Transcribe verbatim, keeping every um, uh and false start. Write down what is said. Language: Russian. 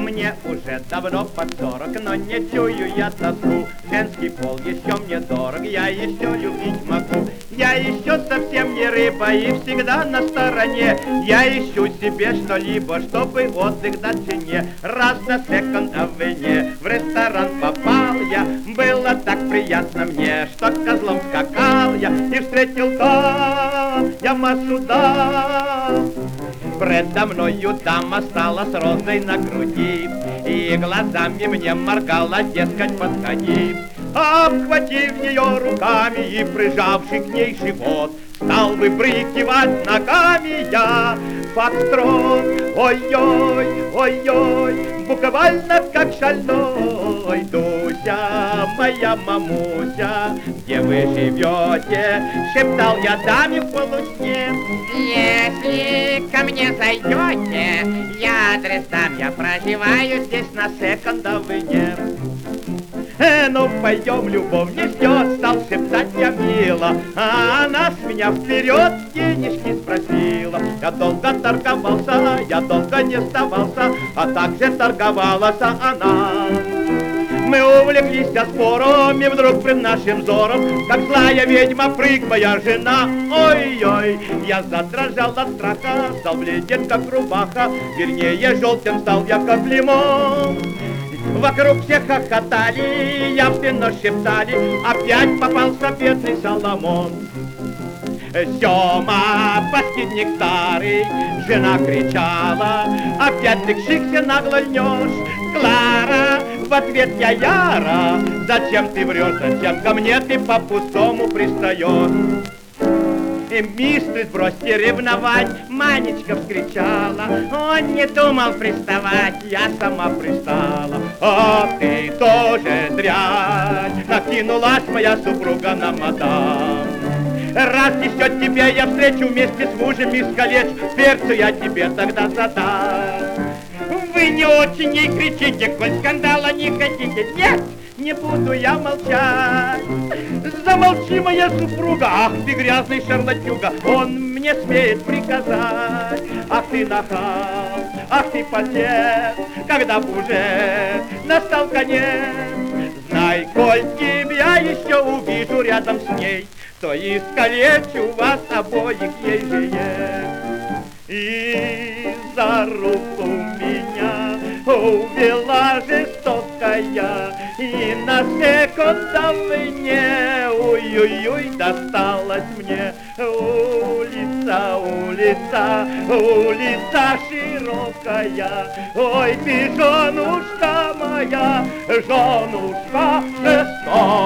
Мне уже давно под сорок, но не чую я тоску. Женский пол еще мне дорог, я еще любить могу. Я еще совсем не рыба и всегда на стороне. Я ищу себе что-либо, чтобы отдых дать жене. Раз на секонд-авене в ресторан попал я. Было так приятно мне, что козлом скакал я. И встретил там я массу дам. Предо мною дама стала с розой на груди и глазами мне моргала, дескать, подходи. Обхватив ее руками и прижавший к ней живот, стал выбрыкивать ногами я фокстрот. Ой-ой, ой-ой, буквально как шальной. Дуся, моя мамуся, где вы живете? Шептал я даме в полусне. Если ко мне зайдете, я адрес дам, я проживаю здесь на секонд-авене. Э, ну пойдем, любовь не ждет, стал шептать я мило, а она с меня вперед денежки спросила. Я долго торговался, я долго не сдавался, а также торговалась она. Мы увлеклись спором, и вдруг пред нашим взором, как злая ведьма, прыг моя жена. Ой-ой, я задрожал от страха, стал бледен, как рубаха, вернее, желтым стал я, как лимон. Вокруг все хохотали, явственно шептали, опять попался бедный Соломон. Сёма, паскидник старый, жена кричала, опять ты кшикся нагло льнешь. Клара, в ответ я яра, зачем ты врешь, зачем ко мне ты по-пустому пристаешь? И мистрис, бросьте ревновать, Манечка вскричала. Он не думал приставать, я сама пристала. А ты тоже дрянь, накинулась моя супруга на мадам. Раз несет тебя, я встречу вместе с мужем искалечь, перцу я тебе тогда задам. Вы не очень не кричите, коль скандала не хотите. Нет, не буду я молчать. Замолчи, моя супруга, ах ты грязный шарлатюга, он мне смеет приказать. Ах ты нахал, ах ты подлец, когда б уже настал конец. Знай, коль тебя еще увижу рядом с ней, то искалечу вас обоих ей же есть. И за руку меня увела жестокая, и на секунд-авене, ой-ой-ой, досталась мне улица, улица, улица широкая. Ой, ты, женушка моя, женушка жестокая.